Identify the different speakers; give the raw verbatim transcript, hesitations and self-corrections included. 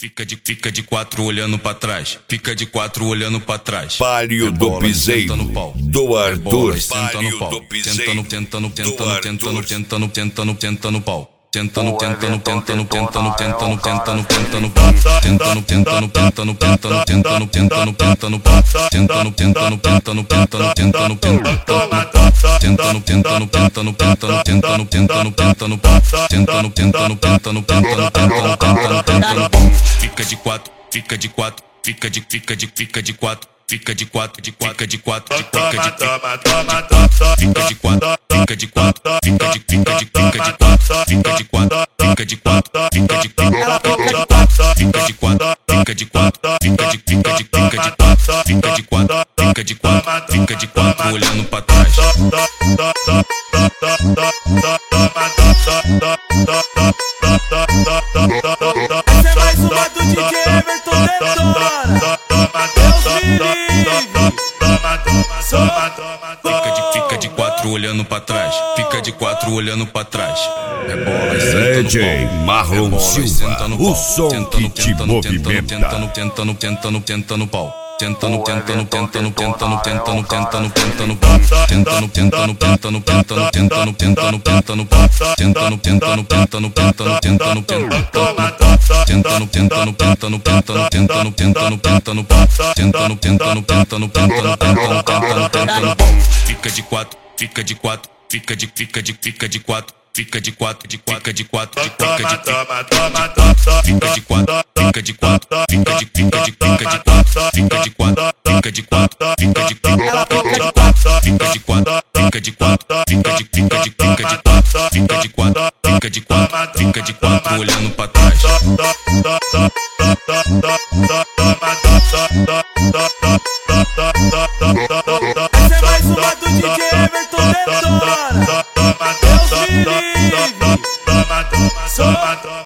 Speaker 1: Fica de, fica de quatro olhando pra trás, fica de quatro olhando pra trás.
Speaker 2: Palio do Piseiro, do Arthur.
Speaker 1: Senta no pau, tenta no, tenta no, tenta no, tenta no, tenta no, tenta no, tenta no pau. Tenta no, tenta no, tenta no, tenta no, tenta no, tenta no, tenta no pau. Tenta no, tenta no, tenta no, tenta no, tenta no, tenta no, tenta no pau. Tenta no, tenta no, tenta no, tenta no, tenta no, tenta no pau. Tenta no, tenta no, tenta no, tenta no, tenta no, tenta no, tenta no pau. Tenta no, tenta no, tenta no, tenta no, tenta no, tenta no, tenta no pau. Fica de quatro, fica de quatro, fica de, fica de, fica de quatro. Fica de quatro, de quatro, de quatro, de fica de fica de quatro, fica de quatro, fica de fica de fica de quatro, fica de quatro, fica de quatro, fica de fica de quatro, fica de quatro, fica de quatro, fica de fica de fica de quatro, fica de quatro, fica de quatro, fica de quatro olhando pra trás.
Speaker 3: Essa é mais uma do D J Everton Detona.
Speaker 1: Fica de, fica de quatro olhando pra trás, fica de quatro olhando pra trás. Rebola e senta
Speaker 2: D J
Speaker 1: no pau.
Speaker 2: Marlon
Speaker 1: Rebola e
Speaker 2: Silva,
Speaker 1: senta no
Speaker 2: o
Speaker 1: pau.
Speaker 2: som
Speaker 1: Tenta
Speaker 2: que
Speaker 1: no,
Speaker 2: te
Speaker 1: tenta no, tenta no,
Speaker 2: movimenta.
Speaker 1: tenta no, tenta no, tenta no, tenta no pau. Tenta no, tenta no, tenta no, tenta no, tenta no, tenta no, tenta no pau. Tenta no, tenta no, tenta no, tenta no, tenta no, tenta no, tenta no pau. Tenta no, tenta no, tenta no, tenta no, tenta no, tenta no pau. Tenta no, tenta no, tenta no, tenta no, tenta no, tenta no, tenta no pau. Tenta no, tenta no, tenta no, tenta no, tenta no, tenta no, tenta no pau. Fica de quatro, fica de quatro, fica de, fica de, fica de quatro. Fica de quatro, de fica de quatro, de fica de fica de quatro, fica de quatro, fica de fica de fica de quatro, fica de quatro, fica de quatro, fica de fica de quatro, fica de quatro, fica de quatro, fica de fica de fica de quatro, fica de quatro, fica de quatro, fica de quatro olhando pra trás.
Speaker 3: Essa é mais uma do D J Everton Detona.